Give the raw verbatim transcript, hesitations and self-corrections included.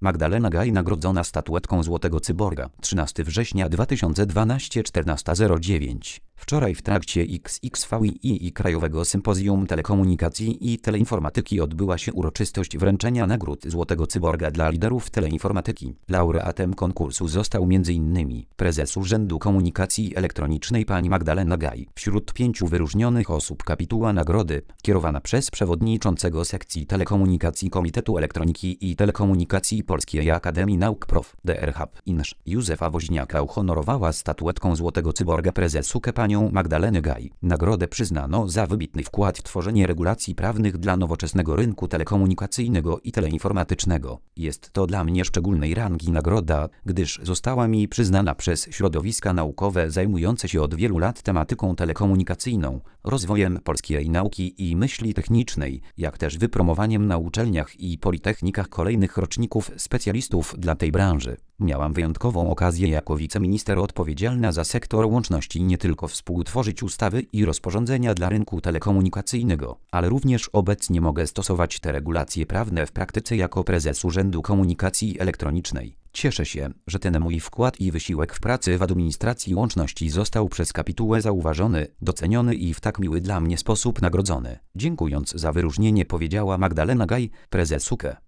Magdalena Gaj nagrodzona statuetką Złotego Cyborga. trzynastego września dwa tysiące dwunastego, czternasta zero dziewięć. Wczoraj w trakcie X X V I i Krajowego Sympozjum Telekomunikacji i Teleinformatyki odbyła się uroczystość wręczenia nagród Złotego Cyborga dla liderów teleinformatyki. Laureatem konkursu został między innymi prezes Urzędu Komunikacji Elektronicznej pani Magdalena Gaj. Wśród pięciu wyróżnionych osób kapituła nagrody, kierowana przez przewodniczącego sekcji telekomunikacji Komitetu Elektroniki i Telekomunikacji Polskiej Akademii Nauk Prof. D R Hub Inż. Józefa Woźniaka uhonorowała statuetką Złotego Cyborga prezesukę panią Magdalenę Gaj. Nagrodę przyznano za wybitny wkład w tworzenie regulacji prawnych dla nowoczesnego rynku telekomunikacyjnego i teleinformatycznego. Jest to dla mnie szczególnej rangi nagroda, gdyż została mi przyznana przez środowiska naukowe zajmujące się od wielu lat tematyką telekomunikacyjną, rozwojem polskiej nauki i myśli technicznej, jak też wypromowaniem na uczelniach i politechnikach kolejnych roczników specjalistów dla tej branży. Miałam wyjątkową okazję jako wiceminister odpowiedzialna za sektor łączności nie tylko współtworzyć ustawy i rozporządzenia dla rynku telekomunikacyjnego, ale również obecnie mogę stosować te regulacje prawne w praktyce jako prezes Urzędu Komunikacji Elektronicznej. Cieszę się, że ten mój wkład i wysiłek w pracy w administracji łączności został przez kapitułę zauważony, doceniony i w tak miły dla mnie sposób nagrodzony. Dziękując za wyróżnienie, powiedziała Magdalena Gaj, prezes U K E.